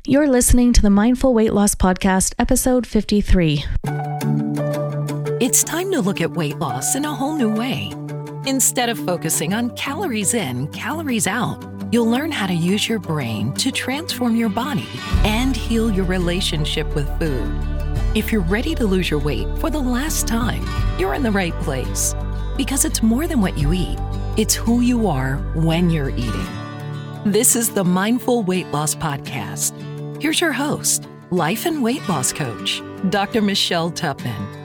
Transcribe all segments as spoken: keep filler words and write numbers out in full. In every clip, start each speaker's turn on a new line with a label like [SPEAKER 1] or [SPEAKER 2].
[SPEAKER 1] You're listening to the Mindful Weight Loss Podcast, episode fifty-three.
[SPEAKER 2] It's time to look at weight loss in a whole new way. Instead of focusing on calories in, calories out, you'll learn how to use your brain to transform your body and heal your relationship with food. If you're ready to lose your weight for the last time, you're in the right place. Because it's more than what you eat. It's who you are when you're eating. This is the Mindful Weight Loss Podcast. Here's your host, life and weight loss coach, Doctor Michelle Tupman.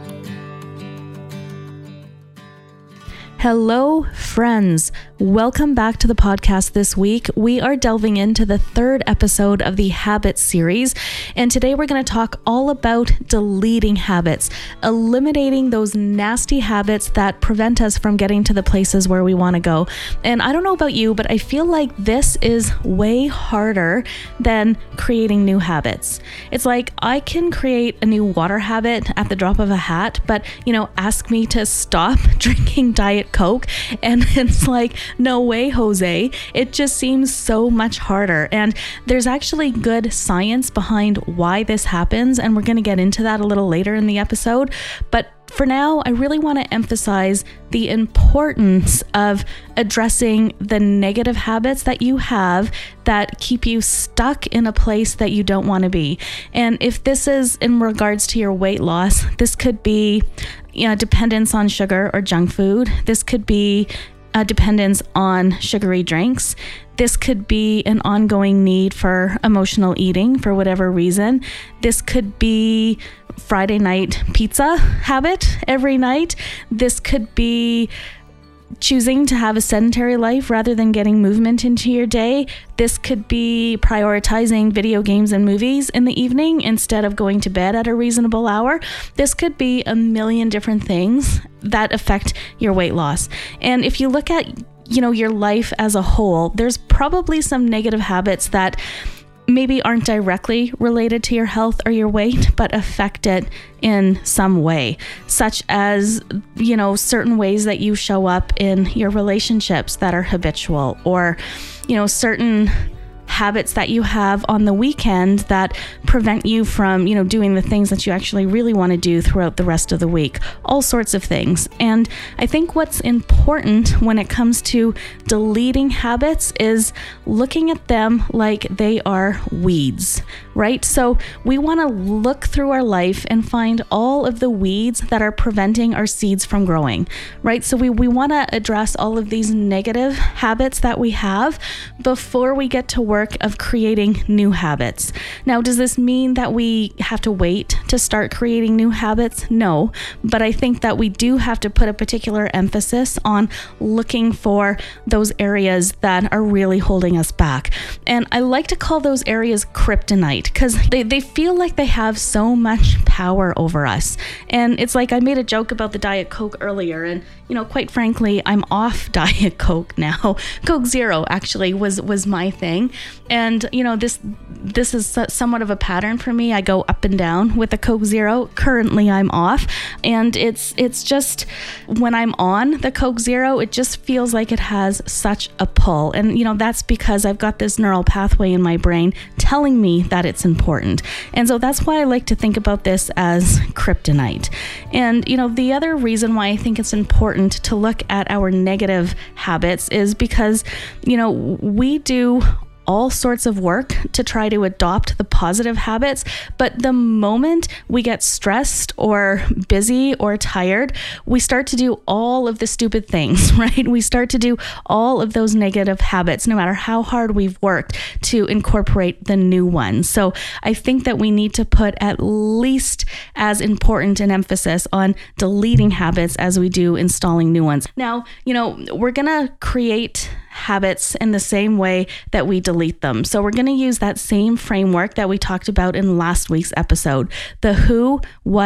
[SPEAKER 1] Hello, friends. Welcome back to the podcast this week. We are delving into the third episode of the Habits series, and today we're going to talk all about deleting habits, eliminating those nasty habits that prevent us from getting to the places where we want to go. And I don't know about you, but I feel like this is way harder than creating new habits. It's like I can create a new water habit at the drop of a hat, but, you know, ask me to stop drinking Diet Coke, and it's like, no way, Jose. It just seems so much harder. And there's actually good science behind why this happens, and we're going to get into that a little later in the episode. But for now, I really want to emphasize the importance of addressing the negative habits that you have that keep you stuck in a place that you don't want to be. And if this is in regards to your weight loss, this could be, you know, dependence on sugar or junk food. This could be a dependence on sugary drinks. This could be an ongoing need for emotional eating for whatever reason. This could be Friday night pizza habit every night. This could be choosing to have a sedentary life rather than getting movement into your day. This could be prioritizing video games and movies in the evening instead of going to bed at a reasonable hour. This could be a million different things that affect your weight loss. And if you look at, you know, your life as a whole, there's probably some negative habits that maybe aren't directly related to your health or your weight, but affect it in some way, such as, you know, certain ways that you show up in your relationships that are habitual, or, you know, certain habits that you have on the weekend that prevent you from, you know, doing the things that you actually really want to do throughout the rest of the week, all sorts of things. And I think what's important when it comes to deleting habits is looking at them like they are weeds, right? So we want to look through our life and find all of the weeds that are preventing our seeds from growing, right? So we, we want to address all of these negative habits that we have before we get to work of creating new habits. Now, does this mean that we have to wait to start creating new habits? No, but I think that we do have to put a particular emphasis on looking for those areas that are really holding us back. And I like to call those areas kryptonite because they, they feel like they have so much power over us. And it's like I made a joke about the Diet Coke earlier, and, you know, quite frankly, I'm off Diet Coke now. Coke Zero actually was was my thing. And, you know, this this is somewhat of a pattern for me. I go up and down with the Coke Zero. Currently, I'm off. And it's it's just, when I'm on the Coke Zero, it just feels like it has such a pull. And, you know, that's because I've got this neural pathway in my brain telling me that it's important. And so that's why I like to think about this as kryptonite. And, you know, the other reason why I think it's important to look at our negative habits is because, you know, we do all sorts of work to try to adopt the positive habits. But the moment we get stressed or busy or tired, we start to do all of the stupid things, right? We start to do all of those negative habits, no matter how hard we've worked to incorporate the new ones. So I think that we need to put at least as important an emphasis on deleting habits as we do installing new ones. Now, you know, we're going to create habits in the same way that we delete them. So we're going to use that same framework that we talked about in last week's episode, the who, what,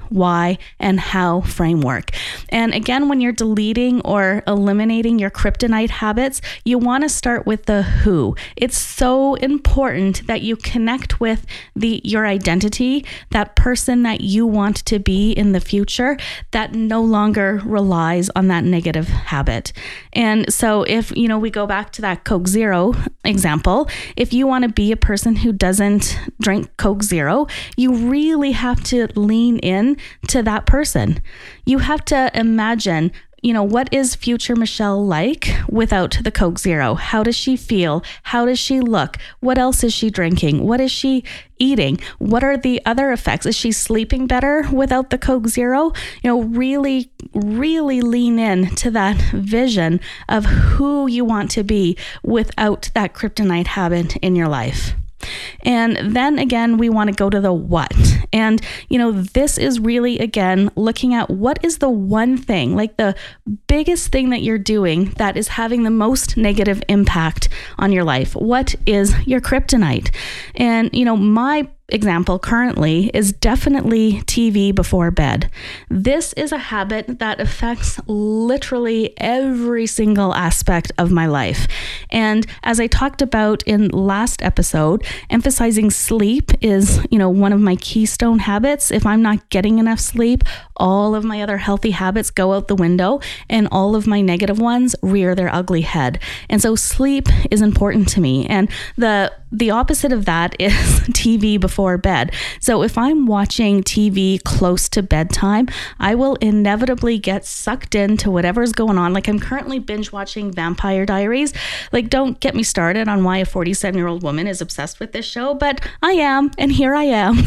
[SPEAKER 1] why, and how framework. And again, when you're deleting or eliminating your kryptonite habits, you want to start with the who. It's so important that you connect with the your identity, that person that you want to be in the future that no longer relies on that negative habit. And so if, you know, we go back to that Coke Zero example, if you want to be a person who doesn't drink Coke Zero, you really have to lean in to that person. You have to imagine, you know, what is future Michelle like without the Coke Zero? How does she feel? How does she look? What else is she drinking? What is she eating? What are the other effects? Is she sleeping better without the Coke Zero? You know, really, really lean in to that vision of who you want to be without that kryptonite habit in your life. And then again, we want to go to the what. And, you know, this is really, again, looking at what is the one thing, like the biggest thing that you're doing that is having the most negative impact on your life. What is your kryptonite? And, you know, my example currently is definitely T V before bed. This is a habit that affects literally every single aspect of my life. And as I talked about in last episode, emphasizing sleep is, you know, one of my keystone habits. If I'm not getting enough sleep, all of my other healthy habits go out the window and all of my negative ones rear their ugly head. And so sleep is important to me. And the the opposite of that is T V before bed. So if I'm watching T V close to bedtime, I will inevitably get sucked into whatever's going on. Like I'm currently binge watching Vampire Diaries. Like, don't get me started on why a forty-seven year old woman is obsessed with this show, but I am, and here I am.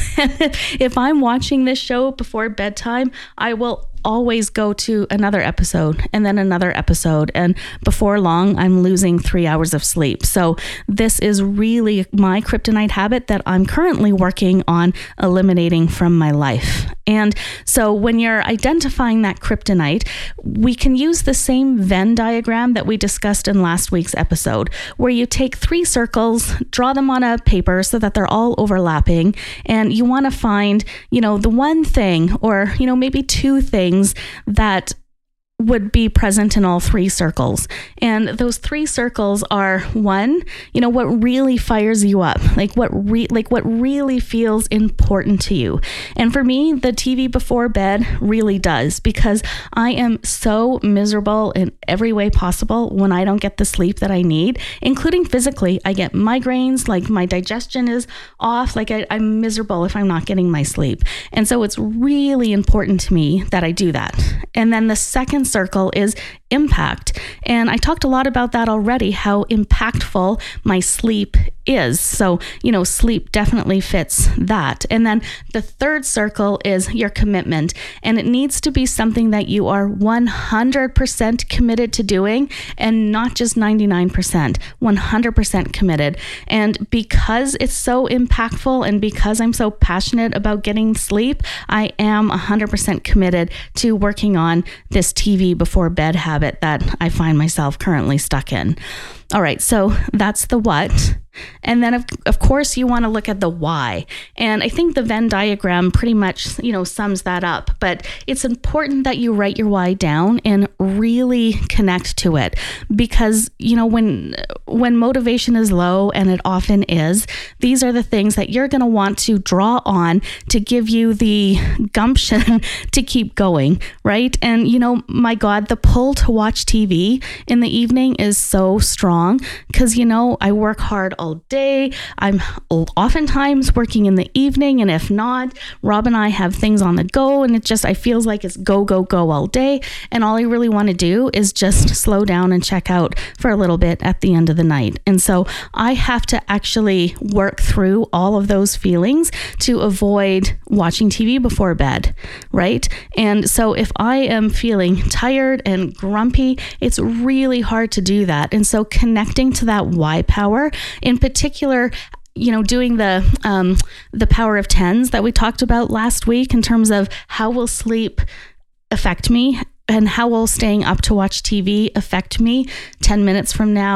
[SPEAKER 1] If I'm watching this show before bedtime, I will always go to another episode and then another episode. And before long, I'm losing three hours of sleep. So this is really my kryptonite habit that I'm currently working on eliminating from my life. And so when you're identifying that kryptonite, we can use the same Venn diagram that we discussed in last week's episode, where you take three circles, draw them on a paper so that they're all overlapping. And you want to find, you know, the one thing, or, you know, maybe two things that would be present in all three circles. And those three circles are, one, you know, what really fires you up, like what re- like what really feels important to you. And for me, the T V before bed really does, because I am so miserable in every way possible when I don't get the sleep that I need, including physically. I get migraines, like my digestion is off, like I, I'm miserable if I'm not getting my sleep. And so it's really important to me that I do that. And then the second circle is impact. And I talked a lot about that already, how impactful my sleep is. So, you know, sleep definitely fits that. And then the third circle is your commitment. And it needs to be something that you are one hundred percent committed to doing, and not just ninety-nine percent, one hundred percent committed. And because it's so impactful and because I'm so passionate about getting sleep, I am one hundred percent committed to working on this T V before bed habit that I find myself currently stuck in. All right, so that's the what. And then, of, of course, you want to look at the why. And I think the Venn diagram pretty much, you know, sums that up. But it's important that you write your why down and really connect to it. Because, you know, when when motivation is low, and it often is, these are the things that you're going to want to draw on to give you the gumption to keep going, right? And, you know, my God, the pull to watch T V in the evening is so strong because, you know, I work hard all day. I'm oftentimes working in the evening, and if not, Rob and I have things on the go, and it just, I feels like it's go, go, go all day. And all I really want to do is just slow down and check out for a little bit at the end of the night. And so I have to actually work through all of those feelings to avoid watching T V before bed, right? And so if I am feeling tired and grumpy, it's really hard to do that. And so connecting to that why power, in particular, you know, doing the um, the power of tens that we talked about last week in terms of how will sleep affect me, and how will staying up to watch T V affect me ten minutes from now,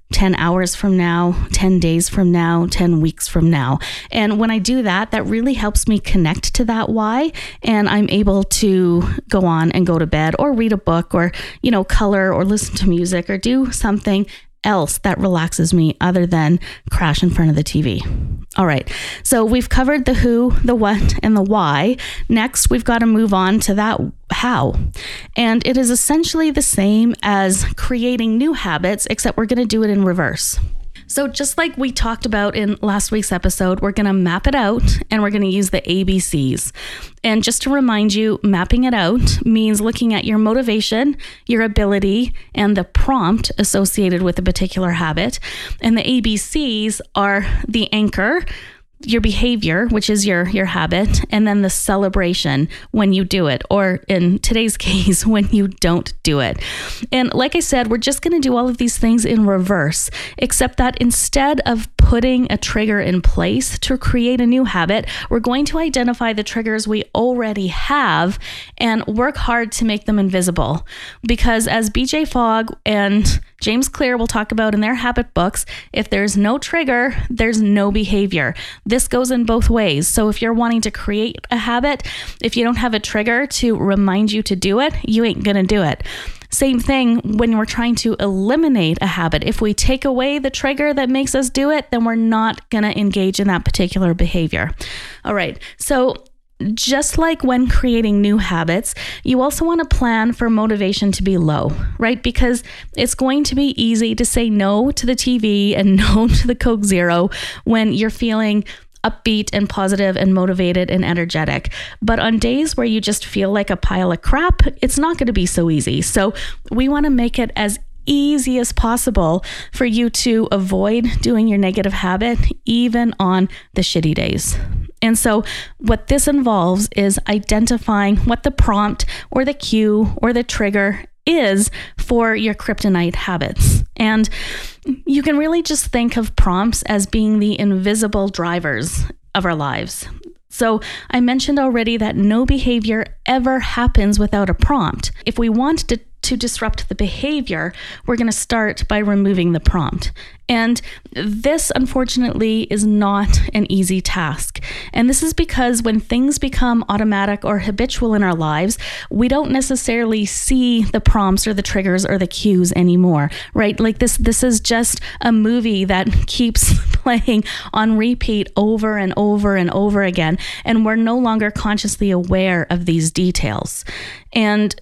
[SPEAKER 1] ten hours from now, ten days from now, ten weeks from now. And when I do that, that really helps me connect to that why. And I'm able to go on and go to bed or read a book or, you know, color or listen to music or do something else that relaxes me other than crash in front of the T V. All right. So we've covered the who, the what, and the why. Next, we've got to move on to that how. And it is essentially the same as creating new habits, except we're going to do it in reverse. So just like we talked about in last week's episode, we're going to map it out and we're going to use the A B Cs. And just to remind you, mapping it out means looking at your motivation, your ability, and the prompt associated with a particular habit. And the A B Cs are the anchor, your behavior, which is your your habit, and then the celebration when you do it, or in today's case, when you don't do it. And like I said, we're just going to do all of these things in reverse, except that instead of putting a trigger in place to create a new habit, we're going to identify the triggers we already have and work hard to make them invisible. Because as B J Fogg and James Clear will talk about in their habit books, if there's no trigger, there's no behavior. This goes in both ways. So if you're wanting to create a habit, if you don't have a trigger to remind you to do it, you ain't going to do it. Same thing when we're trying to eliminate a habit. If we take away the trigger that makes us do it, then we're not going to engage in that particular behavior. All right. So just like when creating new habits, you also want to plan for motivation to be low, right? Because it's going to be easy to say no to the T V and no to the Coke Zero when you're feeling upbeat and positive and motivated and energetic. But on days where you just feel like a pile of crap, it's not going to be so easy. So we want to make it as easy as possible for you to avoid doing your negative habit, even on the shitty days. And so what this involves is identifying what the prompt or the cue or the trigger is for your kryptonite habits. And you can really just think of prompts as being the invisible drivers of our lives. So I mentioned already that no behavior ever happens without a prompt. If we want to to disrupt the behavior, we're going to start by removing the prompt. And this, unfortunately, is not an easy task. And this is because when things become automatic or habitual in our lives, we don't necessarily see the prompts or the triggers or the cues anymore, right? Like this, this is just a movie that keeps playing on repeat over and over and over again. And we're no longer consciously aware of these details. And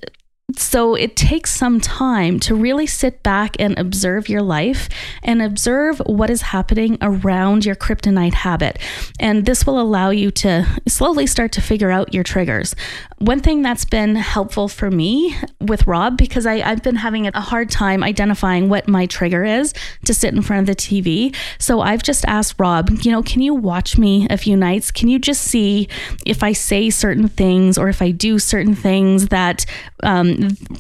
[SPEAKER 1] so it takes some time to really sit back and observe your life and observe what is happening around your kryptonite habit. And this will allow you to slowly start to figure out your triggers. One thing that's been helpful for me with Rob, because I, I've been having a hard time identifying what my trigger is to sit in front of the T V. So I've just asked Rob, you know, can you watch me a few nights? Can you just see if I say certain things or if I do certain things that um,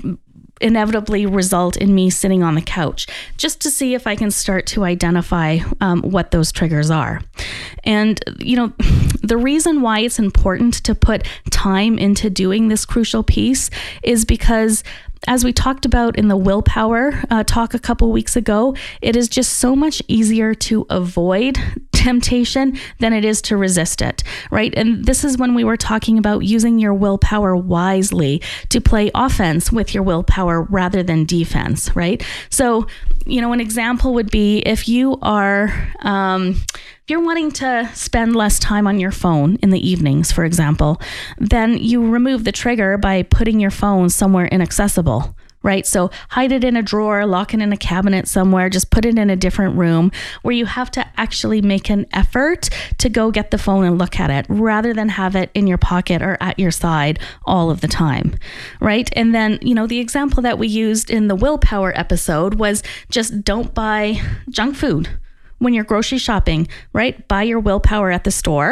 [SPEAKER 1] inevitably result in me sitting on the couch, just to see if I can start to identify um, what those triggers are. And, you know, the reason why it's important to put time into doing this crucial piece is because, as we talked about in the willpower uh, talk a couple weeks ago, it is just so much easier to avoid temptation than it is to resist it, right? And this is when we were talking about using your willpower wisely to play offense with your willpower rather than defense, right? So, you know, an example would be if you are, um, if you're wanting to spend less time on your phone in the evenings, for example, then you remove the trigger by putting your phone somewhere inaccessible, right? So hide it in a drawer, lock it in a cabinet somewhere, just put it in a different room where you have to actually make an effort to go get the phone and look at it rather than have it in your pocket or at your side all of the time, right? And then, you know, the example that we used in the willpower episode was just don't buy junk food when you're grocery shopping, right? Buy your willpower at the store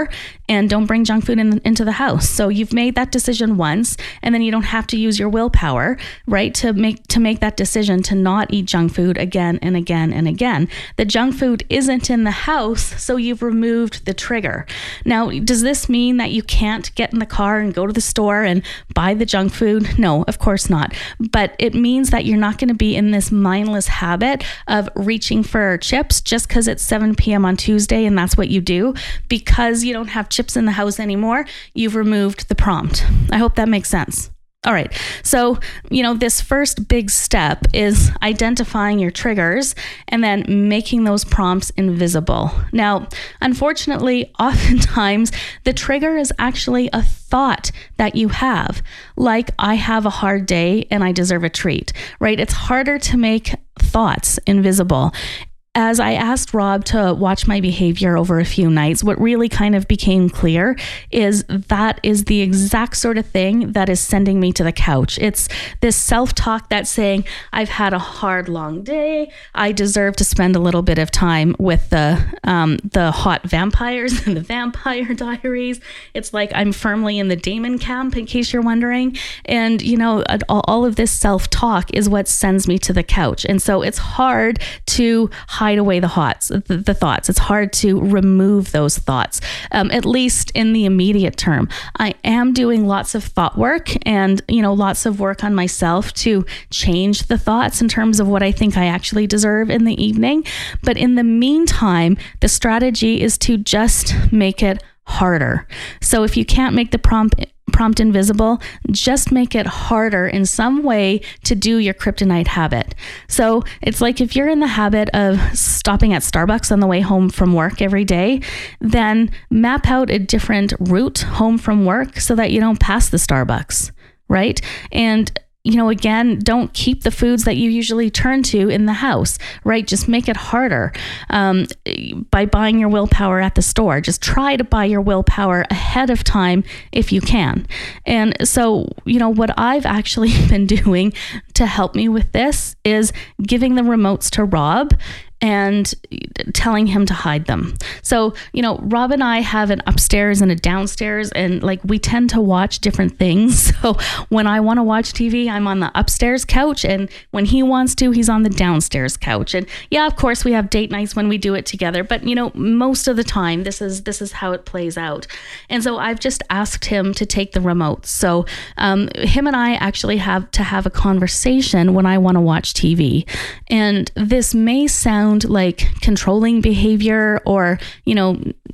[SPEAKER 1] and don't bring junk food in, into the house. So you've made that decision once, and then you don't have to use your willpower, right, to make to make that decision to not eat junk food again and again and again. The junk food isn't in the house, so you've removed the trigger. Now, does this mean that you can't get in the car and go to the store and buy the junk food? No, of course not. But it means that you're not going to be in this mindless habit of reaching for chips just because it's seven p.m. on Tuesday and that's what you do. Because you don't have chips in the house anymore, you've removed the prompt. I hope that makes sense. All right. So, you know, this first big step is identifying your triggers and then making those prompts invisible. Now, unfortunately, oftentimes the trigger is actually a thought that you have, like I have a hard day and I deserve a treat, right? It's harder to make thoughts invisible. As I asked Rob to watch my behavior over a few nights, what really kind of became clear is that is the exact sort of thing that is sending me to the couch. It's this self-talk that's saying, I've had a hard, long day. I deserve to spend a little bit of time with the um, the hot vampires and the Vampire Diaries. It's like I'm firmly in the Damon camp, in case you're wondering. And, you know, all of this self-talk is what sends me to the couch. And so it's hard to hide away the thoughts, the, the thoughts. It's hard to remove those thoughts, um, at least in the immediate term. I am doing lots of thought work and, you know, lots of work on myself to change the thoughts in terms of what I think I actually deserve in the evening. But in the meantime, the strategy is to just make it harder. So if you can't make the prompt prompt invisible, just make it harder in some way to do your kryptonite habit. So it's like if you're in the habit of stopping at Starbucks on the way home from work every day, then map out a different route home from work so that you don't pass the Starbucks, right? And you know, again, don't keep the foods that you usually turn to in the house, right? Just make it harder um, by buying your willpower at the store. Just try to buy your willpower ahead of time if you can. And so, you know, what I've actually been doing to help me with this is giving the remotes to Rob and telling him to hide them. So, you know, Rob and I have an upstairs and a downstairs, and like we tend to watch different things. So when I want to watch T V, I'm on the upstairs couch, and when he wants to, he's on the downstairs couch. And yeah, of course, we have date nights when we do it together, but you know, most of the time, this is this is how it plays out. And so I've just asked him to take the remote. So um, him and I actually have to have a conversation when I want to watch T V. And this may sound like controlling behavior or, you know,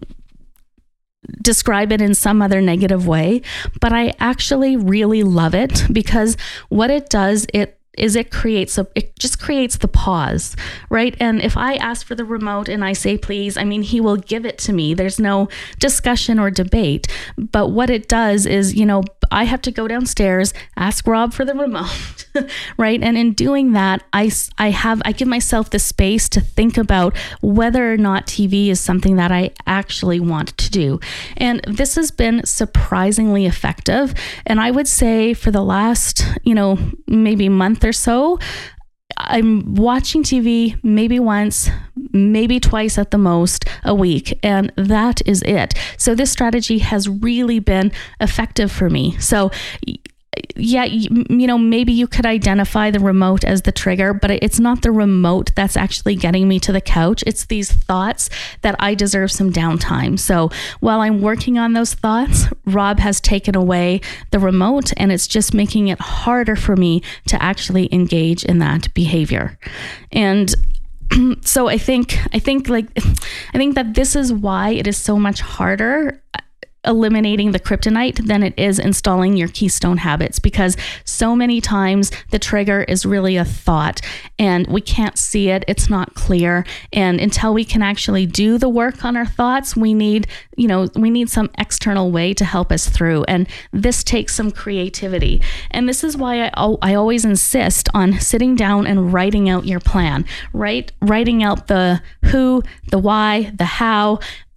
[SPEAKER 1] describe it in some other negative way, but I actually really love it because what it does, it is it creates a, it just creates the pause, right? And if I ask for the remote and I say, please, I mean, he will give it to me. There's no discussion or debate. But what it does is, you know, I have to go downstairs, ask Rob for the remote, right? And in doing that, I, I have, I give myself the space to think about whether or not T V is something that I actually want to do. And this has been surprisingly effective. And I would say for the last, you know, maybe month or so, I'm watching T V maybe once, maybe twice at the most a week, and that is it. So this strategy has really been effective for me. So yeah, you, you know, maybe you could identify the remote as the trigger, but it's not the remote that's actually getting me to the couch. It's these thoughts that I deserve some downtime. So while I'm working on those thoughts, Rob has taken away the remote, and it's just making it harder for me to actually engage in that behavior. And so I think, I think like, I think that this is why it is so much harder eliminating the kryptonite than it is installing your keystone habits, because so many times the trigger is really a thought and we can't see it. It's not clear. And until we can actually do the work on our thoughts, we need, you know, we need some external way to help us through. And this takes some creativity. And this is why I, I always insist on sitting down and writing out your plan, right? Writing out the who, the why, the how,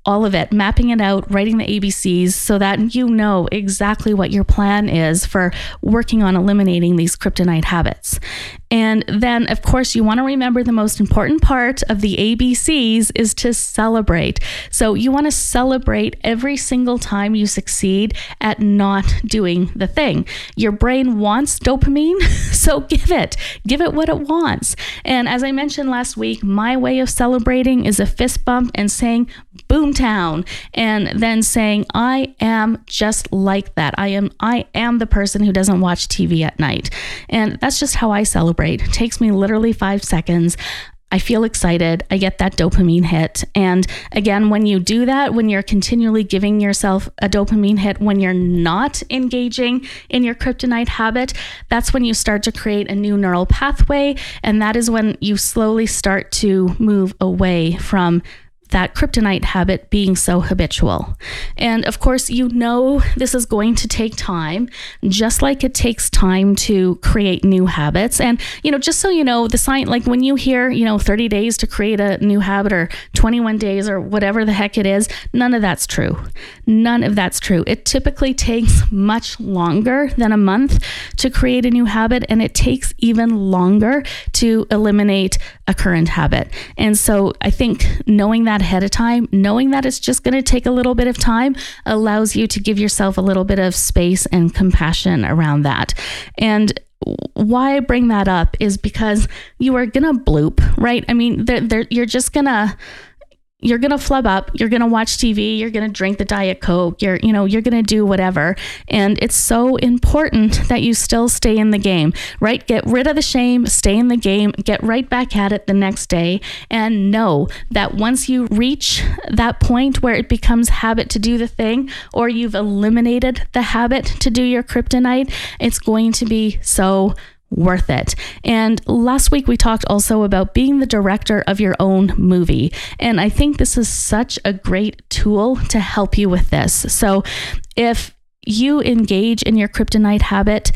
[SPEAKER 1] all of it, mapping it out, writing the A B Cs so that you know exactly what your plan is for working on eliminating these kryptonite habits. And then, of course, you want to remember the most important part of the A B Cs is to celebrate. So you want to celebrate every single time you succeed at not doing the thing. Your brain wants dopamine, so give it. Give it what it wants. And as I mentioned last week, my way of celebrating is a fist bump and saying, Boomtown, and then saying, I am just like that. I am I am the person who doesn't watch T V at night. And that's just how I celebrate. It takes me literally five seconds. I feel excited. I get that dopamine hit. And again, when you do that, when you're continually giving yourself a dopamine hit, when you're not engaging in your kryptonite habit, that's when you start to create a new neural pathway. And that is when you slowly start to move away from that kryptonite habit being so habitual. And of course, you know, this is going to take time, just like it takes time to create new habits. And, you know, just so you know, the sign, like when you hear, you know, thirty days to create a new habit or twenty-one days or whatever the heck it is, none of that's true. None of that's true. It typically takes much longer than a month to create a new habit, and it takes even longer to eliminate a current habit. And so I think knowing that ahead of time, knowing that it's just going to take a little bit of time, allows you to give yourself a little bit of space and compassion around that. And why I bring that up is because you are going to bloop, right? I mean, they're, they're, you're just going to You're going to flub up, you're going to watch T V, you're going to drink the Diet Coke, you're, you know, you're going to do whatever. And it's so important that you still stay in the game, right? Get rid of the shame, stay in the game, get right back at it the next day, and know that once you reach that point where it becomes habit to do the thing, or you've eliminated the habit to do your kryptonite, it's going to be so worth it. And last week we talked also about being the director of your own movie. And I think this is such a great tool to help you with this. So if you engage in your kryptonite habit,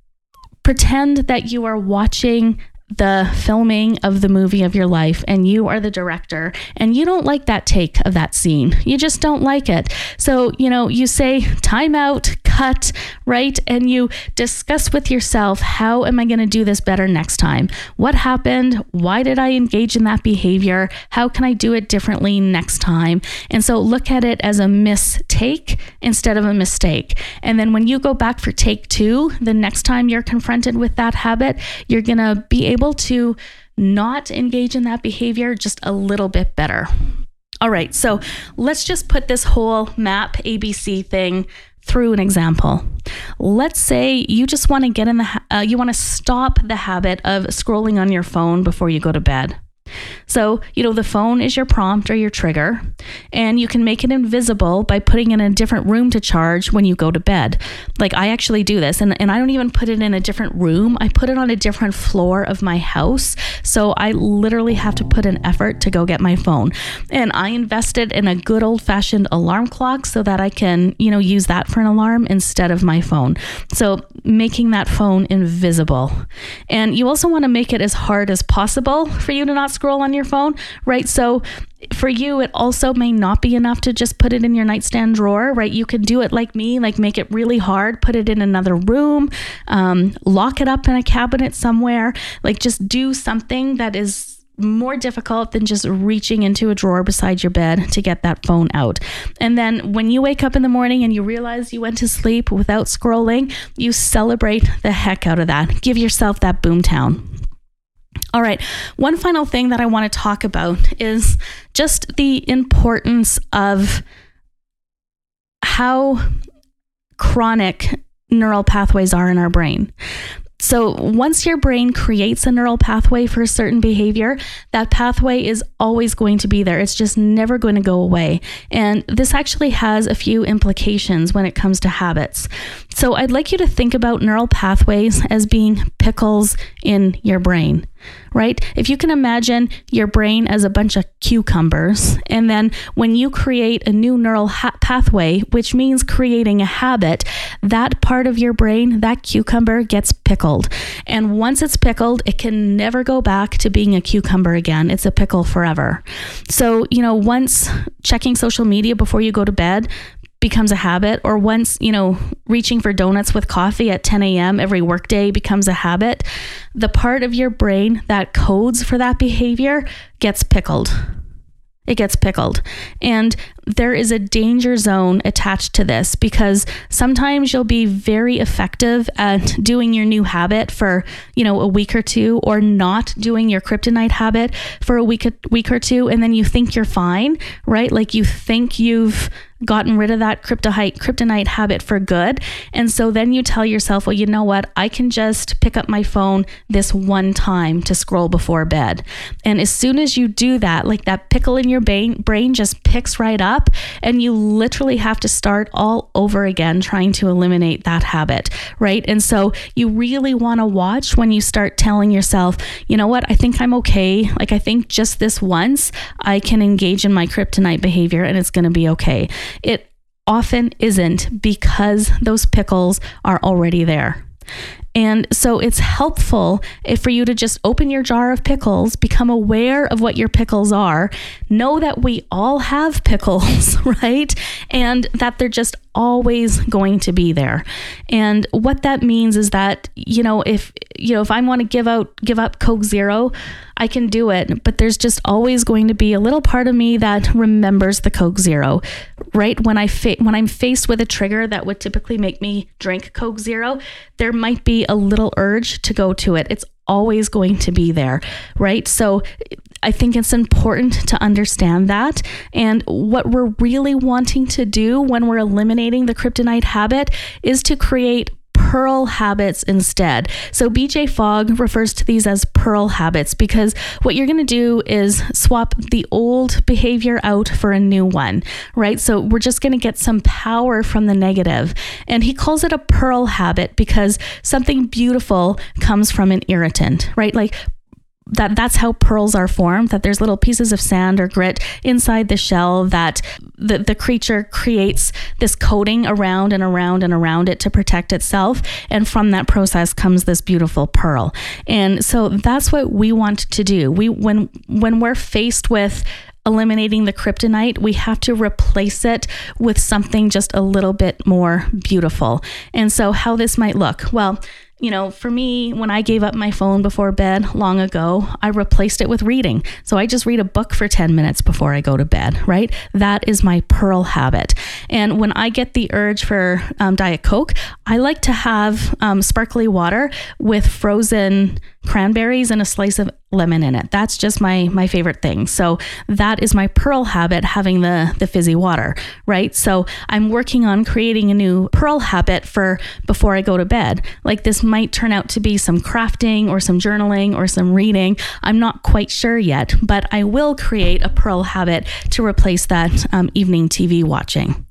[SPEAKER 1] pretend that you are watching the filming of the movie of your life and you are the director and you don't like that take of that scene. You just don't like it. So, you know, you say time out, cut, right? And you discuss with yourself, how am I going to do this better next time? What happened? Why did I engage in that behavior? How can I do it differently next time? And so look at it as a mistake instead of a mistake. And then when you go back for take two, the next time you're confronted with that habit, you're going to be able to not engage in that behavior just a little bit better. All right, so let's just put this whole map A B C thing through an example. Let's say you just want to get in the, uh, you want to stop the habit of scrolling on your phone before you go to bed. So, you know, the phone is your prompt or your trigger, and you can make it invisible by putting it in a different room to charge when you go to bed. Like I actually do this, and, and I don't even put it in a different room. I put it on a different floor of my house. So I literally have to put an effort to go get my phone. And I invested in a good old fashioned alarm clock so that I can, you know, use that for an alarm instead of my phone. So making that phone invisible. And you also want to make it as hard as possible for you to not scroll on your phone, right? So for you, it also may not be enough to just put it in your nightstand drawer, right? You can do it like me, like make it really hard, put it in another room, um, lock it up in a cabinet somewhere, like just do something that is more difficult than just reaching into a drawer beside your bed to get that phone out. And then when you wake up in the morning and you realize you went to sleep without scrolling, you celebrate the heck out of that. Give yourself that boomtown. All right, one final thing that I want to talk about is just the importance of how chronic neural pathways are in our brain. So once your brain creates a neural pathway for a certain behavior, that pathway is always going to be there. It's just never going to go away. And this actually has a few implications when it comes to habits. So I'd like you to think about neural pathways as being pickles in your brain. right? If you can imagine your brain as a bunch of cucumbers, and then when you create a new neural ha- pathway, which means creating a habit, that part of your brain, that cucumber, gets pickled. And once it's pickled, it can never go back to being a cucumber again. It's a pickle forever. So, you know, once checking social media before you go to bed becomes a habit, or once, you know, reaching for donuts with coffee at ten a.m. every workday becomes a habit, the part of your brain that codes for that behavior gets pickled. It gets pickled. And there is a danger zone attached to this, because sometimes you'll be very effective at doing your new habit for, you know, a week or two, or not doing your kryptonite habit for a week, a week or two. And then you think you're fine, right? Like you think you've gotten rid of that kryptonite, kryptonite habit for good. And so then you tell yourself, well, you know what? I can just pick up my phone this one time to scroll before bed. And as soon as you do that, like that pickle in your brain, brain just picks right up, and you literally have to start all over again trying to eliminate that habit, right? And so you really want to watch when you start telling yourself, you know what? I think I'm okay. Like I think just this once I can engage in my kryptonite behavior and it's going to be okay. It often isn't, because those pickles are already there. And so it's helpful if for you to just open your jar of pickles, become aware of what your pickles are, know that we all have pickles, right? And that they're just always going to be there. And what that means is that, you know, if, you know, if I want to give out, give up Coke Zero, I can do it, but there's just always going to be a little part of me that remembers the Coke Zero, right? When I fa- when I'm faced with a trigger that would typically make me drink Coke Zero, there might be a little urge to go to it. It's always going to be there, right? So I think it's important to understand that. And what we're really wanting to do when we're eliminating the kryptonite habit is to create pearl habits instead. So B J Fogg refers to these as pearl habits, because what you're going to do is swap the old behavior out for a new one, right? So we're just going to get some power from the negative. And he calls it a pearl habit because something beautiful comes from an irritant, right? Like that that's how pearls are formed, that there's little pieces of sand or grit inside the shell that the, the creature creates this coating around and around and around it to protect itself. And from that process comes this beautiful pearl. And so that's what we want to do. We when when we're faced with eliminating the kryptonite, we have to replace it with something just a little bit more beautiful. And so how this might look, well, you know, for me, when I gave up my phone before bed long ago, I replaced it with reading. So I just read a book for ten minutes before I go to bed, right? That is my pearl habit. And when I get the urge for um, Diet Coke, I like to have um, sparkly water with frozen cranberries and a slice of lemon in it. That's just my my favorite thing. So that is my pearl habit, having the the fizzy water, right? So I'm working on creating a new pearl habit for before I go to bed. Like this might turn out to be some crafting or some journaling or some reading. I'm not quite sure yet, but I will create a pearl habit to replace that um, evening T V watching.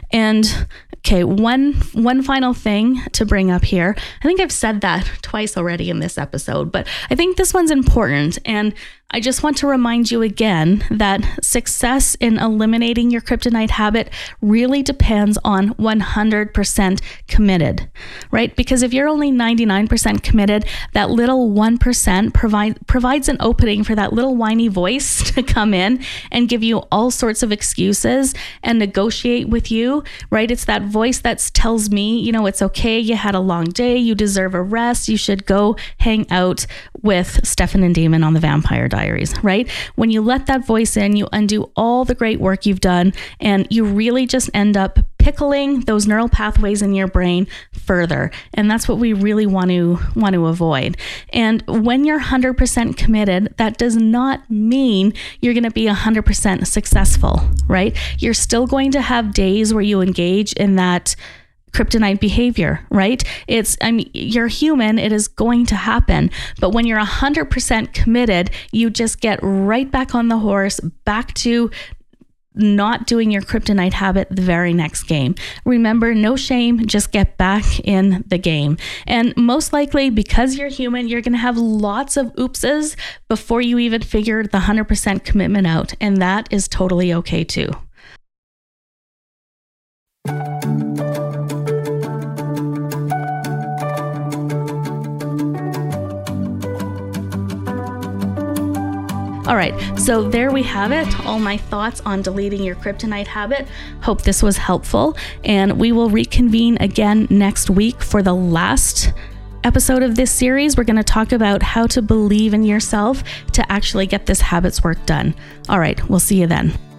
[SPEAKER 1] And okay, one one final thing to bring up here. I think I've said that twice already in this episode, but I think this one's important. And I just want to remind you again that success in eliminating your kryptonite habit really depends on one hundred percent committed, right? Because if you're only ninety-nine percent committed, that little one percent provide, provides an opening for that little whiny voice to come in and give you all sorts of excuses and negotiate with you, right? It's that voice that tells me, you know, it's okay, you had a long day, you deserve a rest, you should go hang out with Stefan and Damon on the Vampire Diaries, right? When you let that voice in, you undo all the great work you've done, and you really just end up pickling those neural pathways in your brain further. And that's what we really want to want to avoid. And when you're one hundred percent committed, that does not mean you're going to be one hundred percent successful, right? You're still going to have days where you engage in that kryptonite behavior, right? It's, I mean, you're human, it is going to happen. But when you're one hundred percent committed, you just get right back on the horse, back to not doing your kryptonite habit the very next game. Remember, no shame, just get back in the game. And most likely, because you're human, you're going to have lots of oopses before you even figure the one hundred percent commitment out. And that is totally okay too. All right, so there we have it. All my thoughts on deleting your kryptonite habit. Hope this was helpful, and we will reconvene again next week for the last episode of this series. We're going to talk about how to believe in yourself to actually get this habits work done. All right, we'll see you then.